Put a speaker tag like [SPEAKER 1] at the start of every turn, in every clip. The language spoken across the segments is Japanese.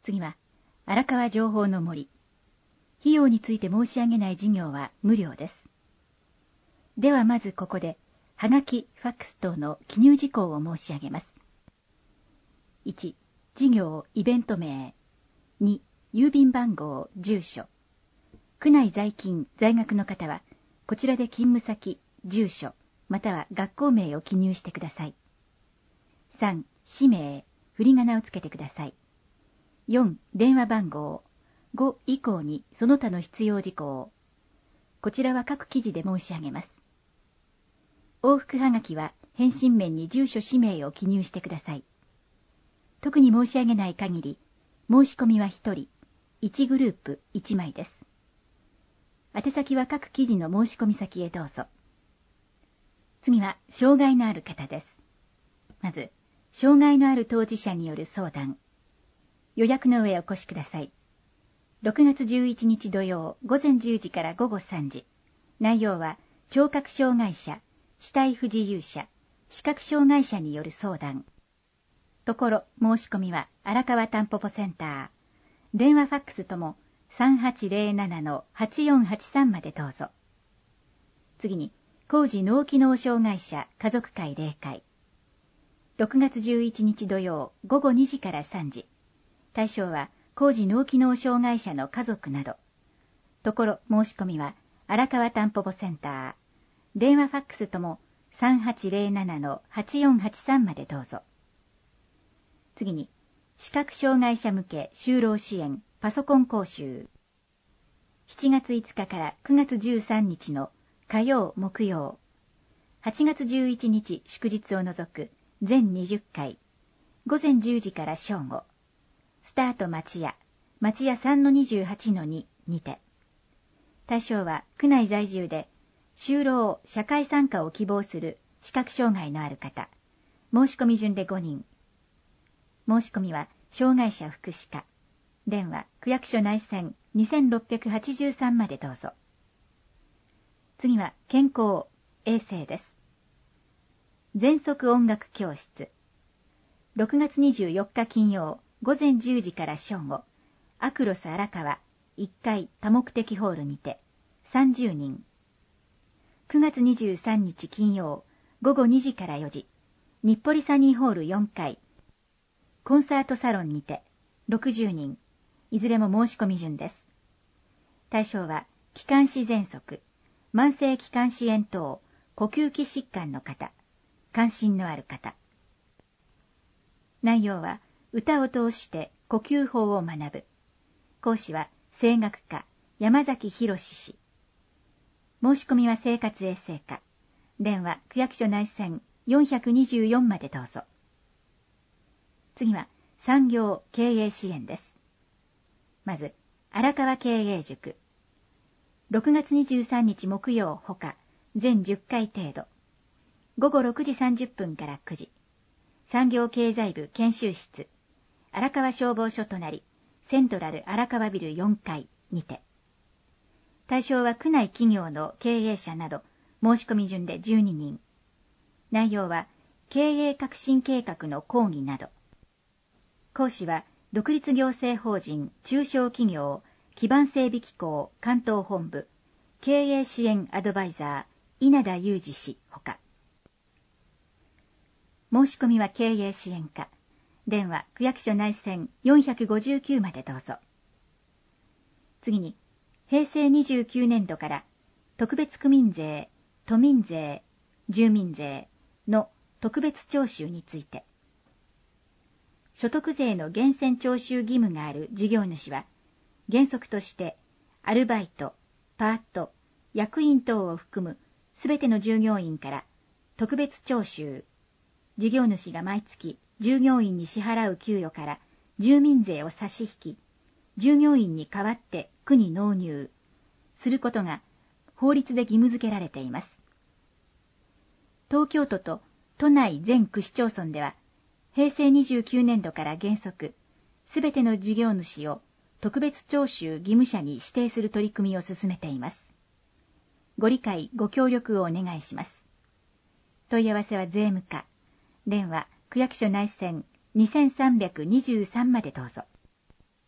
[SPEAKER 1] 次は、荒川情報の森。費用について申し上げない事業は無料です。ではまずここで、はがき、ファックス等の記入事項を申し上げます。1、事業、イベント名。2、郵便番号、住所。区内在勤、在学の方は、こちらで勤務先、住所、または学校名を記入してください。3、氏名、振り仮名をつけてください。4、電話番号。5以降にその他の必要事項。こちらは各記事で申し上げます。往復はがきは返信面に住所氏名を記入してください。特に申し上げない限り、申し込みは1人、1グループ1枚です。宛先は各記事の申し込み先へどうぞ。次は、障害のある方です。まず、障害のある当事者による相談。予約の上お越しください。6月11日土曜午前10時から午後3時。内容は、聴覚障害者、肢体不自由者、視覚障害者による相談。ところ、申し込みは荒川たんぽぽセンター。電話ファックスとも 3807-8483 までどうぞ。次に、高次脳機能障害者家族会例会。6月11日土曜午後2時から3時。対象は、高次脳機能障害者の家族など。ところ、申し込みは荒川たんぽぽセンター。電話ファックスとも 3807-8483 までどうぞ。次に、視覚障害者向け就労支援パソコン講習。7月5日から9月13日の火曜、木曜。8月11日祝日を除く全20回。午前10時から正午。スタート町屋 3-28-2 にて。対象は区内在住で就労、社会参加を希望する視覚障害のある方。申し込み順で5人。申し込みは障害者福祉課。電話区役所内線2683までどうぞ。次は健康、衛生です。全速音楽教室。6月24日金曜午前10時から正午。アクロス荒川1階多目的ホールにて30人。9月23日金曜午後2時から4時。日暮里サニーホール4階コンサートサロンにて60人。いずれも申し込み順です。対象は気管支喘息、慢性気管支炎等、呼吸器疾患の方、関心のある方。内容は歌を通して呼吸法を学ぶ。講師は声楽家山崎博氏。申し込みは生活衛生課。電話区役所内線424までどうぞ。次は産業経営支援です。まず、荒川経営塾。6月23日木曜ほか、全10回程度。午後6時30分から9時。産業経済部研修室。荒川消防署隣、セントラル荒川ビル4階にて。対象は区内企業の経営者など、申し込み順で12人。内容は、経営革新計画の講義など。講師は、独立行政法人中小企業基盤整備機構関東本部経営支援アドバイザー稲田裕二氏ほか。申し込みは経営支援課。電話区役所内線459までどうぞ。次に、平成29年度から特別区民税、都民税、住民税の特別徴収について。所得税の源泉徴収義務がある事業主は、原則として、アルバイト、パート、役員等を含むすべての従業員から特別徴収、事業主が毎月従業員に支払う給与から住民税を差し引き、従業員に代わって区に納入することが法律で義務付けられています。東京都と都内全区市町村では、平成29年度から原則、すべての事業主を特別徴収義務者に指定する取り組みを進めています。ご理解、ご協力をお願いします。問い合わせは税務課。電話、区役所内線2323までどうぞ。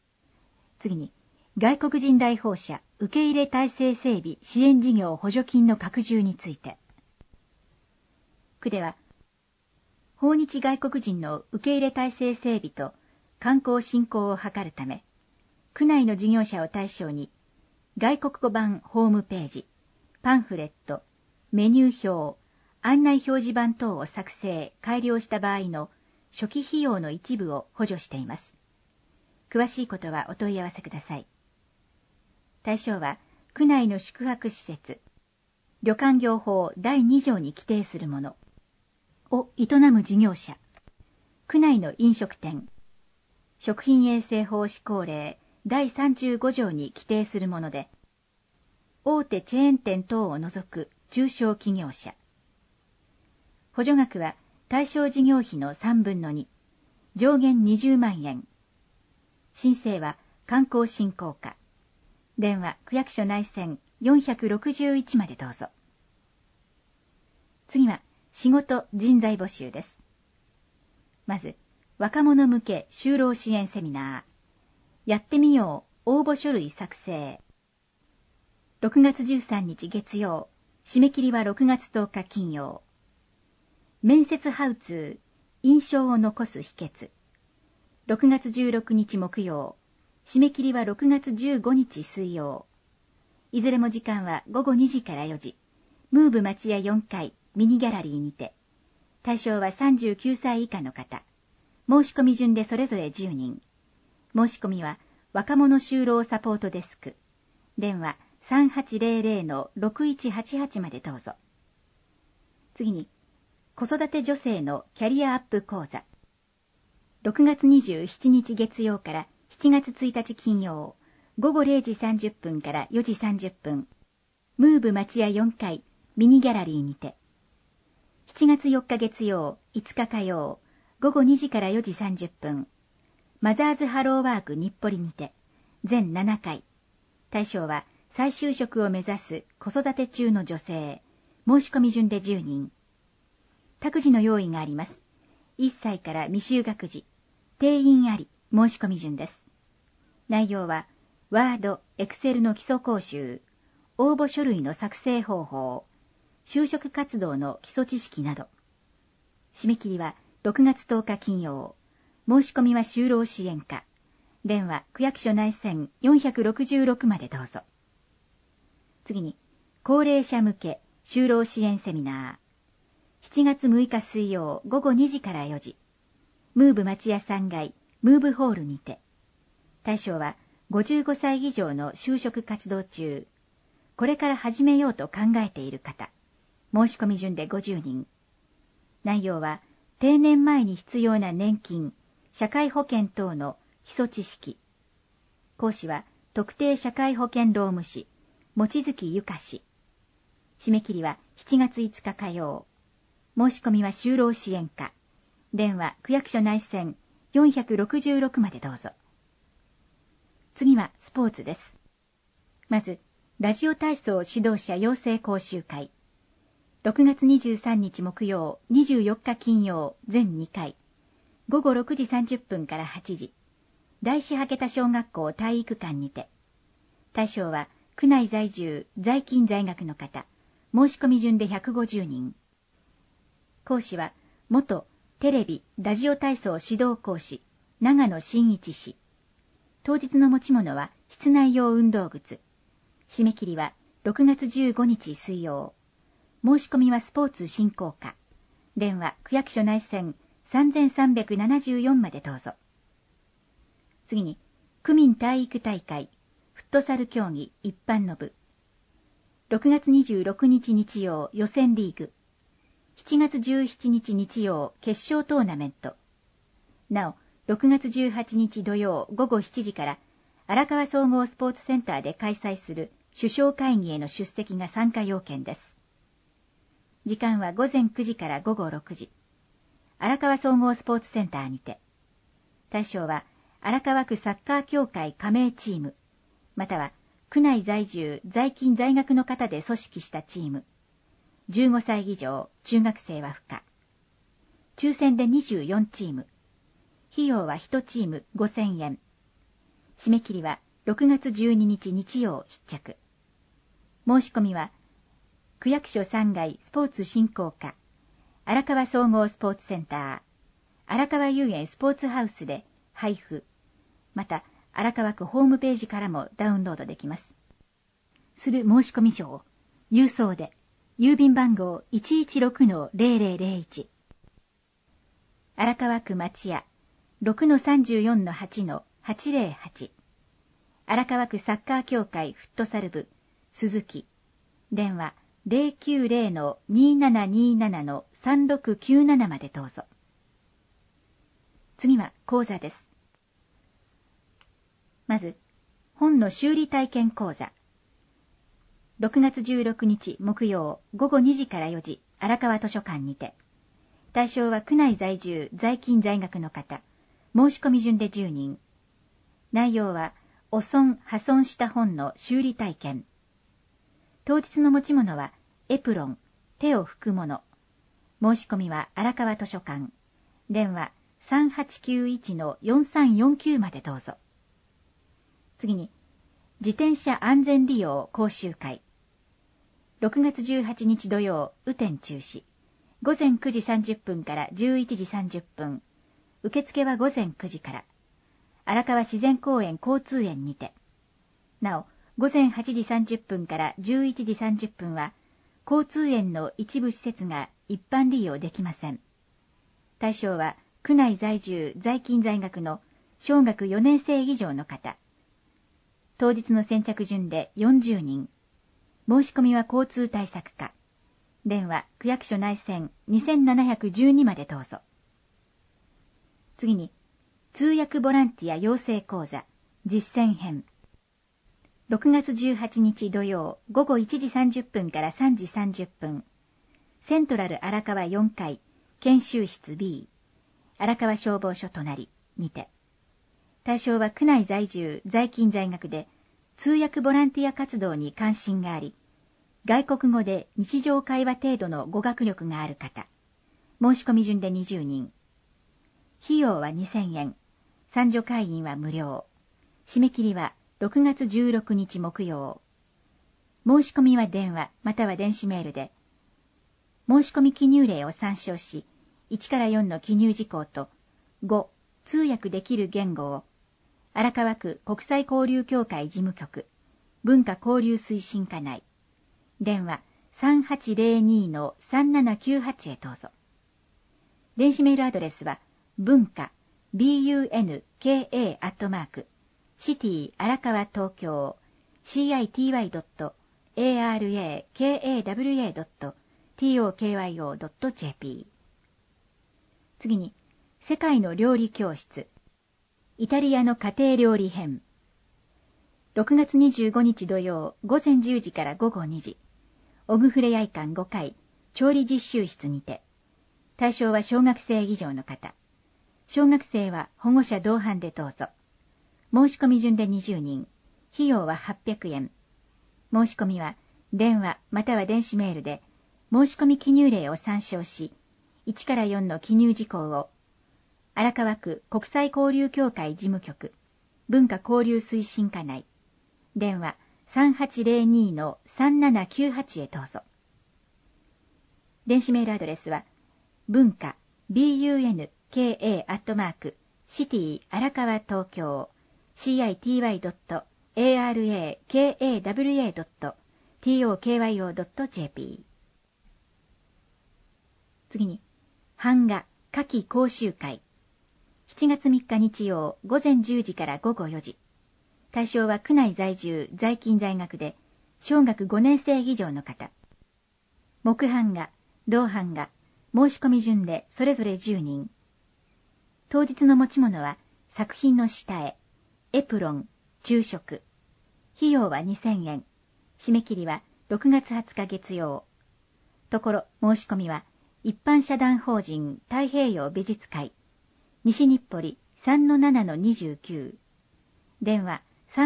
[SPEAKER 1] 次に、外国人来訪者受け入れ体制整備支援事業補助金の拡充について。区では、訪日外国人の受け入れ体制整備と観光振興を図るため、区内の事業者を対象に、外国語版ホームページ、パンフレット、メニュー表、案内表示板等を作成・改良した場合の初期費用の一部を補助しています。詳しいことはお問い合わせください。対象は、区内の宿泊施設、旅館業法第2条に規定するものを営む事業者、区内の飲食店、食品衛生法施行令第35条に規定するもので、大手チェーン店等を除く中小企業者。補助額は対象事業費の3分の2、上限20万円。申請は観光振興課。電話区役所内線461までどうぞ。次は仕事人材募集です。まず、若者向け就労支援セミナー。やってみよう応募書類作成。6月13日月曜。締め切りは6月10日金曜。面接ハウツー。印象を残す秘訣。6月16日木曜。締め切りは6月15日水曜。いずれも時間は午後2時から4時。ムーブ町屋4階ミニギャラリーにて。対象は39歳以下の方。申し込み順でそれぞれ10人。申し込みは若者就労サポートデスク。電話 3800-6188 までどうぞ。次に、子育て女性のキャリアアップ講座。6月27日月曜から7月1日金曜、午後0時30分から4時30分、ムーブ町屋4階ミニギャラリーにて、7月4日月曜、5日火曜、午後2時から4時30分、マザーズハローワーク日暮里にて、全7回。対象は再就職を目指す子育て中の女性、申し込み順で10人。託児の用意があります。1歳から未就学児、定員あり、申し込み順です。内容は、ワード、エクセルの基礎講習、応募書類の作成方法、就職活動の基礎知識など。締め切りは6月10日金曜。申し込みは就労支援課。電話区役所内線466までどうぞ。次に、高齢者向け就労支援セミナー。7月6日水曜午後2時から4時。ムーブ町屋3階ムーブホールにて。対象は55歳以上の就職活動中。これから始めようと考えている方。申し込み順で50人。内容は定年前に必要な年金、社会保険等の基礎知識。講師は特定社会保険労務士、望月ゆか氏。締め切りは7月5日火曜。申し込みは就労支援課。電話区役所内線466までどうぞ。次はスポーツです。まず、ラジオ体操指導者養成講習会。6月23日木曜、24日金曜、全2回。午後6時30分から8時。大師羽田小学校体育館にて。対象は、区内在住、在勤在学の方。申し込み順で150人。講師は、元テレビ、ラジオ体操指導講師、長野真一氏。当日の持ち物は室内用運動靴。締め切りは6月15日水曜。申し込みはスポーツ振興課。電話区役所内線3374までどうぞ。次に、区民体育大会、フットサル競技一般の部。6月26日日曜予選リーグ。7月17日日曜決勝トーナメント。なお、6月18日土曜午後7時から荒川総合スポーツセンターで開催する首相会議への出席が参加要件です。時間は午前9時から午後6時。荒川総合スポーツセンターにて。対象は荒川区サッカー協会加盟チーム、または区内在住、在勤在学の方で組織したチーム。15歳以上、中学生は不可。抽選で24チーム。費用は1チーム5000円。締め切りは 6月12日日曜必着。申し込みは、区役所3階スポーツ振興課、荒川総合スポーツセンター、荒川遊園スポーツハウスで配布、また荒川区ホームページからもダウンロードできます。する申込書を郵送で、郵便番号 116-0001 荒川区町屋 6-34-8-808 荒川区サッカー協会フットサル部鈴木電話 090-2727-3697 までどうぞ。次は講座です。まず本の修理体験講座。6月16日木曜午後2時から4時、荒川図書館にて。対象は区内在住、在勤在学の方。申し込み順で10人。内容は、汚損・破損した本の修理体験。当日の持ち物は、エプロン、手を拭くもの。申し込みは荒川図書館。電話 3891-4349 までどうぞ。次に、自転車安全利用講習会。6月18日土曜、雨天中止。午前9時30分から11時30分。受付は午前9時から。荒川自然公園交通園にて。なお、午前8時30分から11時30分は、交通園の一部施設が一般利用できません。対象は、区内在住、在勤在学の小学4年生以上の方。当日の先着順で40人。申し込みは交通対策課。電話、区役所内線2712までどうぞ。次に、通訳ボランティア養成講座、実践編。6月18日土曜、午後1時30分から3時30分。セントラル荒川4階、研修室 B、荒川消防署隣にて。対象は区内在住、在勤在学で、通訳ボランティア活動に関心があり、外国語で日常会話程度の語学力がある方。申し込み順で20人。費用は2000円。参助会員は無料。締め切りは6月16日木曜。申し込みは電話または電子メールで、申し込み記入例を参照し、1から4の記入事項と5、通訳できる言語を、荒川区国際交流協会事務局、文化交流推進課内、電話 3802-3798 へどうぞ。電子メールアドレスは、文化、bunka@city 荒川東京、city.arakawa.tokyo.jp。次に、世界の料理教室。イタリアの家庭料理編。6月25日土曜、午前10時から午後2時。オグフレヤイ館5階、調理実習室にて。対象は小学生以上の方。小学生は保護者同伴でどうぞ。申し込み順で20人。費用は800円。申し込みは電話または電子メールで、申し込み記入例を参照し、1から4の記入事項を、荒川区国際交流協会事務局、文化交流推進課内、電話3802-3798へどうぞ。電子メールアドレスは、文化 bunka@city 荒川東京 city.arakawa.tokyo.jp。 次に、版画夏季講習会。7月3日日曜午前10時から午後4時。対象は区内在住、在勤在学で、小学5年生以上の方。木版画、銅版画、申し込み順でそれぞれ10人。当日の持ち物は作品の下絵、エプロン、昼食。費用は2000円。締め切りは6月20日月曜。ところ申し込みは一般社団法人太平洋美術会、西日暮里 3-7-29。電話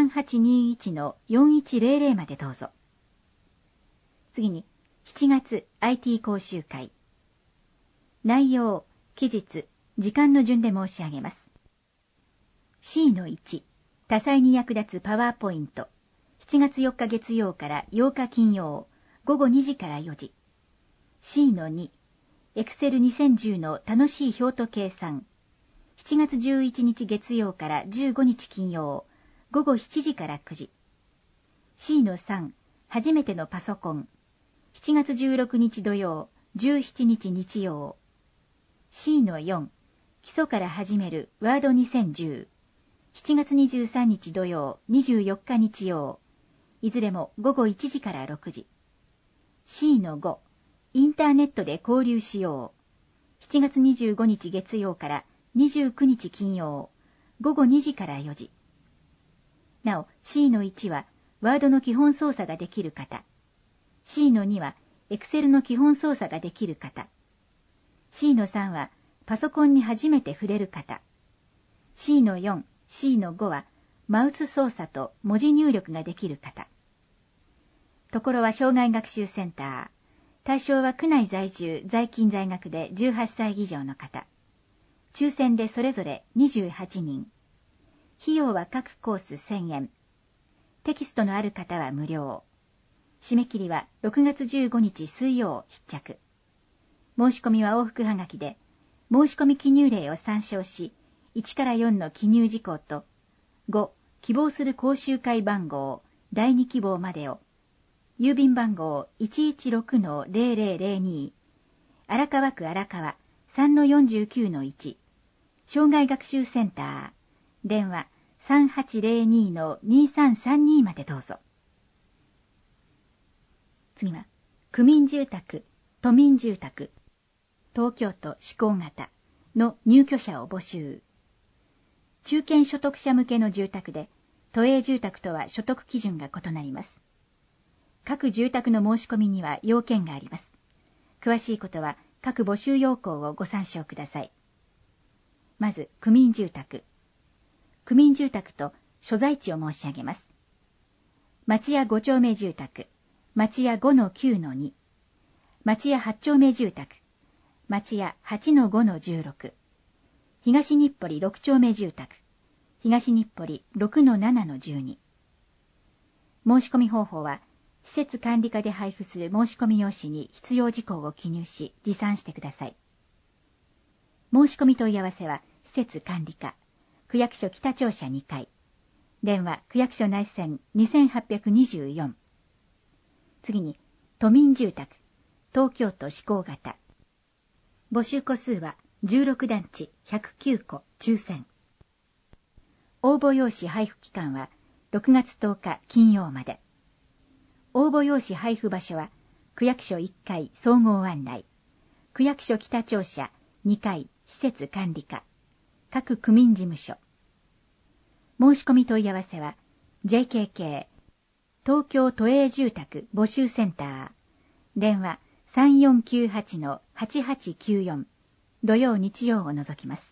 [SPEAKER 1] 3821-4100までどうぞ。次に、7月 IT 講習会。内容、期日、時間の順で申し上げます。C-1、 多彩に役立つパワーポイント。7月4日月曜から8日金曜、午後2時から4時。C-2、エクセル2010の楽しい表と計算。7月11日月曜から15日金曜、午後7時から9時。C-3、初めてのパソコン。7月16日土曜、17日日曜。C-4、基礎から始めるワード2010。7月23日土曜、24日日曜。いずれも午後1時から6時。C-5、インターネットで交流しよう。7月25日月曜から29日金曜、午後2時から4時。なお、C-1 は、ワードの基本操作ができる方。C-2 は、エクセルの基本操作ができる方。C-3 は、パソコンに初めて触れる方。C-4、C-5 は、マウス操作と文字入力ができる方。ところは障害学習センター。対象は区内在住、在勤在学で18歳以上の方。抽選でそれぞれ28人。費用は各コース1000円。テキストのある方は無料。締め切りは6月15日水曜必着。申し込みは往復はがきで、申し込み記入例を参照し、1から4の記入事項と、5、希望する講習会番号、第2希望までを、郵便番号 116-0002、荒川区荒川 3-49-1、障害学習センター、電話 3802-2332 までどうぞ。次は、区民住宅、都民住宅、東京都施行型の入居者を募集。中堅所得者向けの住宅で、都営住宅とは所得基準が異なります。各住宅の申し込みには要件があります。詳しいことは各募集要項をご参照ください。まず、区民住宅。区民住宅と所在地を申し上げます。町屋5丁目住宅、町屋 5-9-2、町屋8丁目住宅、町屋 8-5-16、東日暮里6丁目住宅、東日暮里 6-7-12。申し込み方法は、施設管理課で配布する申し込み用紙に必要事項を記入し、持参してください。申し込み問い合わせは、施設管理課、区役所北庁舎2階。電話、区役所内線2824。次に、都民住宅、東京都施行型。募集戸数は、16団地109戸抽選。応募用紙配布期間は、6月10日金曜まで。応募用紙配布場所は、区役所1階総合案内、区役所北庁舎2階施設管理課、各区民事務所。申し込み問い合わせは、JKK、東京都営住宅募集センター、電話 3498-8894、土曜日曜を除きます。